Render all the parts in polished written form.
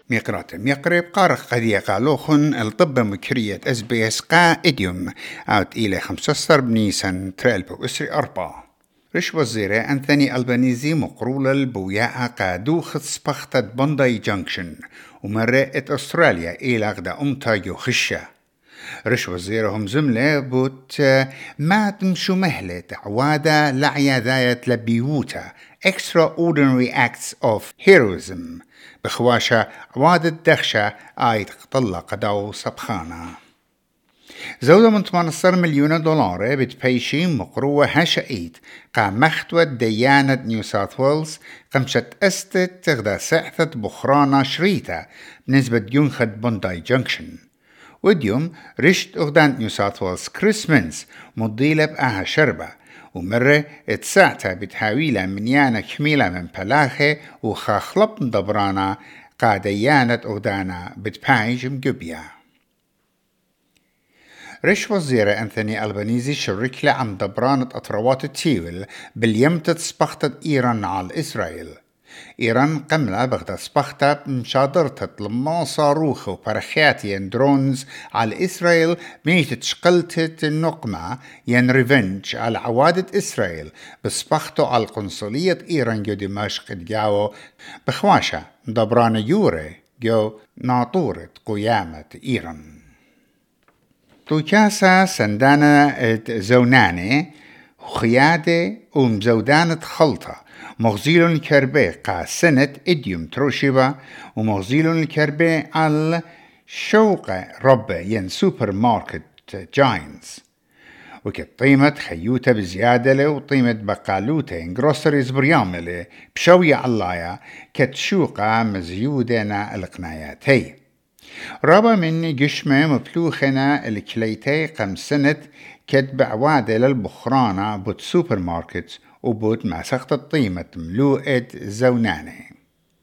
ميقراتم يقرب قارق قدية قالوخن الطب مكرية SBS قا إديوم أوت إلى 15 بنيسان تريلبو إسري 4 رش وزيرة أنثوني ألبانيزي مقرولة البوياء قادوخ سبختة بونداي جانكشن ومرأة أستراليا إلى غدا أمتا يوخشة رش وزيرهم زملة بوت ما تمشو مهلة عوادة لعيا ذايت لبيوتا extraordinary acts of heroism بخواشة عوادة دخشة آيت قطلة قداو سبخانة زودة من 18 مليون دولار بتبيشي مقروة هشئيت قام مختوى ديانة نيو ساوث ويلز قمشت أستت تغدا سعثة بخرانة شريطة بنسبة ينخد بونداي جنكشن وديوم رشت أغدان نيو ساوث ويلز كريسمنز مضيلة بأها شربة ومرة اتساعتها بتحاويلة من يانا كميلة من بلاخة وخاخلب دبرانا قاديانة أغدانا بتبايج مقبيا رش وزيرة أنثوني ألبانيزي شرك عم دبرانة أطروات التيول باليمتة سبختة إيران على إسرائيل إيران قملة بغدا سبختة مشادرتة لما صاروخ وبرخياتي درونز على إسرائيل ميت تشقلتة النقمة ين ريفنج على عوادة إسرائيل بسبختو على القنصلية إيران جو دمشق جاو بخواشة دبران يوري جو ناطورة قيامة إيران توكاسا سندانة زوناني خيادة ومزودانة خلطة مغزيل الكربي قا سنة إديوم تروشيبا ومغزيل الكربي على شوقة ربة ين سوبر ماركت جاينز وكت طيمة خيوتة بزيادة له وطيمة بقالوتة ين جروسريز برياملة بشوية علايا كت شوقة مزيودنا القناياتي رابا من جشمة مبلوخنا الكليتي قم سنة كتب عوادة للبخرانة بود سوبر ماركت وبود ماسخت الطيمة ملوءة زوناني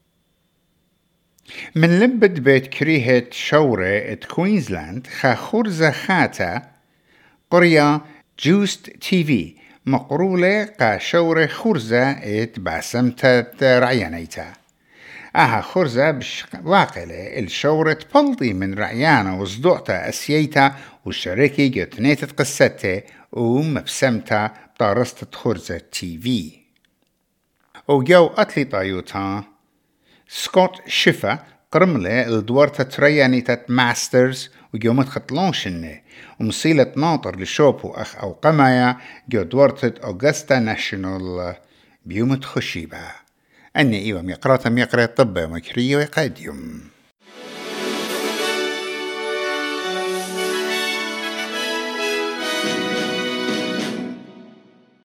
من لبد بيت كريهة شورة كوينزلاند خورزة خاتا قرية جوست تي في مقرولة قا شورة خورزة باسمتة رعيانيتا خرزة واقلة الشورة بلطي من رعيانة وصدوعتا أسييتا وشركي جتنيت قصته ومبسمتا بطارستة خرزة تي في وجو أتلي طايوتا سكوت شفا قرملة الدورتا تريانيتا ماسترز وجو متخطلونشنة ومصيلة ناطر لشوبو أخ أو قمايا جو دورتا أوغستا ناشنال بيومت خشيبة أني إيوة ميقرات طب مكرية وقاديوم